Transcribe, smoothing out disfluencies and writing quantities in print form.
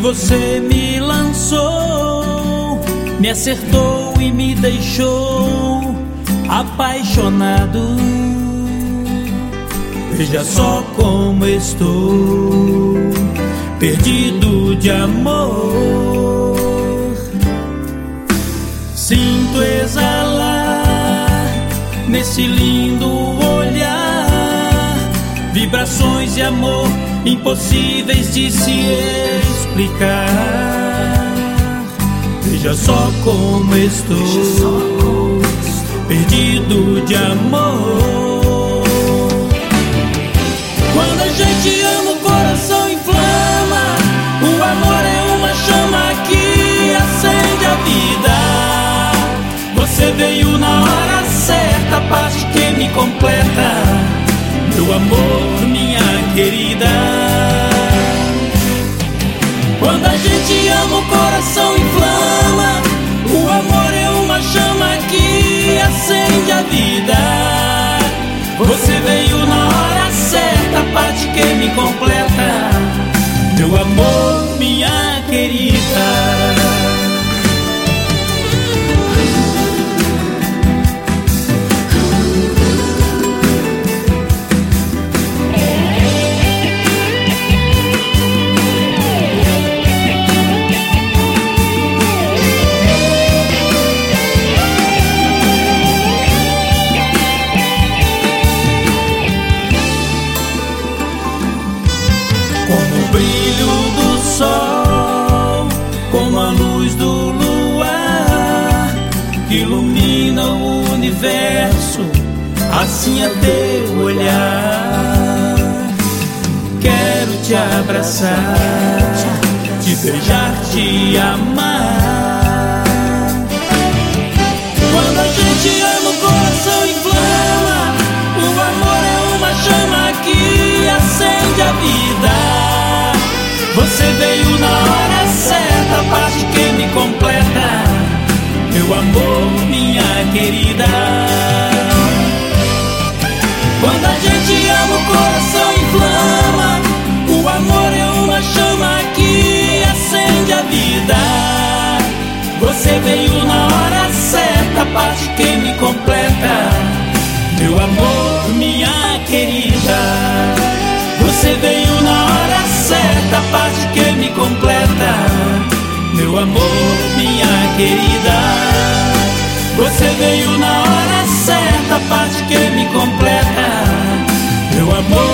você me lançou, me acertou e me deixou apaixonado. Veja só como estou, perdido de amor. Sinto exalar nesse lindo olhar vibrações de amor impossíveis de se explicar. Veja só como estou, perdido de amor. Quando a gente ama, o coração inflama. O amor é uma chama que acende a vida. Você veio na hora certa, a parte que me completa. Meu amor, minha querida. Quando a gente ama, o coração inflama. O amor é uma chama que acende a vida. Você veio na hora certa, a parte que me completa. Meu amor, minha querida. Como o brilho do sol, como a luz do luar que ilumina o universo, assim é teu olhar. Quero te abraçar, te beijar, te amar. Quando a gente ama, o coração inflama. O amor é uma chama que acende a vida. Você veio na hora certa, a parte que me completa. Meu amor, minha querida. Quando a gente ama, o coração inflama. O amor é uma chama que acende a vida. Você veio na hora certa, a parte que me completa. Meu amor, minha querida. Você veio na hora certa, a parte que me completa. Meu amor, minha querida. Você veio na hora certa, a parte que me completa. Meu amor,